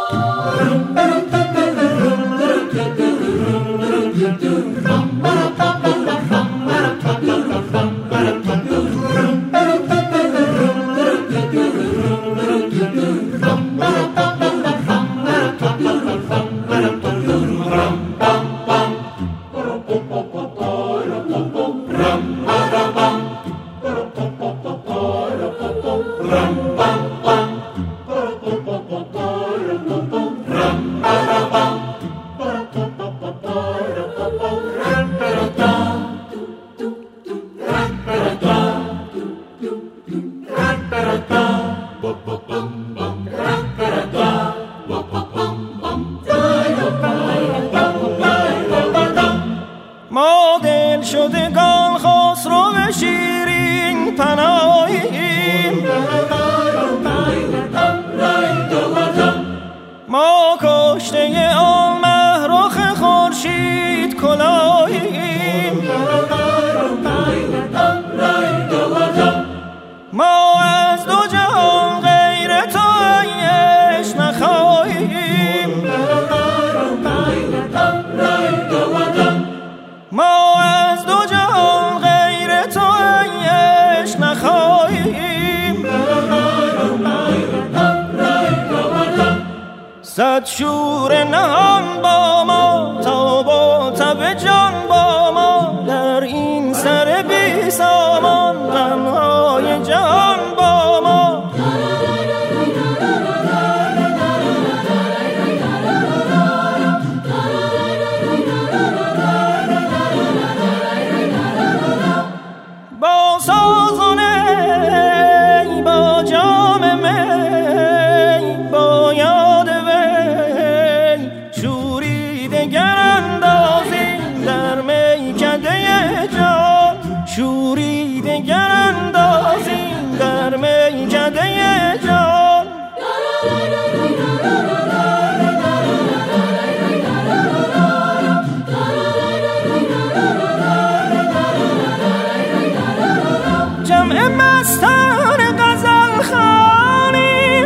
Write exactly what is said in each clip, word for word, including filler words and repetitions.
ما دل شدگان خسرو شیرین پناهیم، ما کشته آن مهرخ خورشید کلاهیم، ما از دو جهان غیر تو عیش نخواهیم، ما از دو جهان غیر تو عیش نخواهیم، صد شور نهان با ما تا با تب جان با ما، در این سر بی سامان غمهای جهان با ما. با سازونه با جام می با یاد وی شوری دگر اندازیم در میکده جان، شوری دگر اندازیم در میکده جان. جمع مستان غزل خوانیم،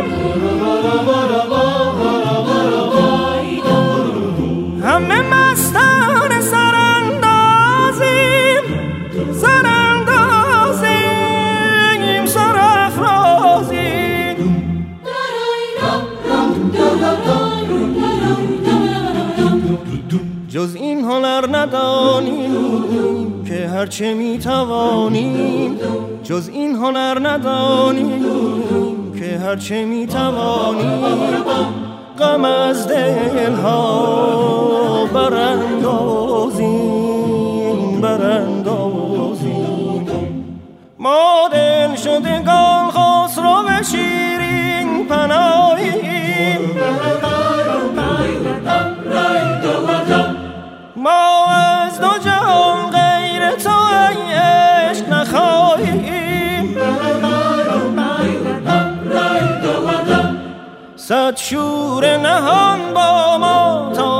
همه مستان سراندازیم، سراندازیم سرافرازیم. جز این هنر ندانیم که هرچه میتوانیم، جز این هنر ندانیم که هرچه میتوانیم، غم از دلها براندازیم براندازیم. ما دل شدگان خسرو شیرین پناهیم، ما از دو جهان غیر تو عشق نخواهیم، صد شور نهان با ما تا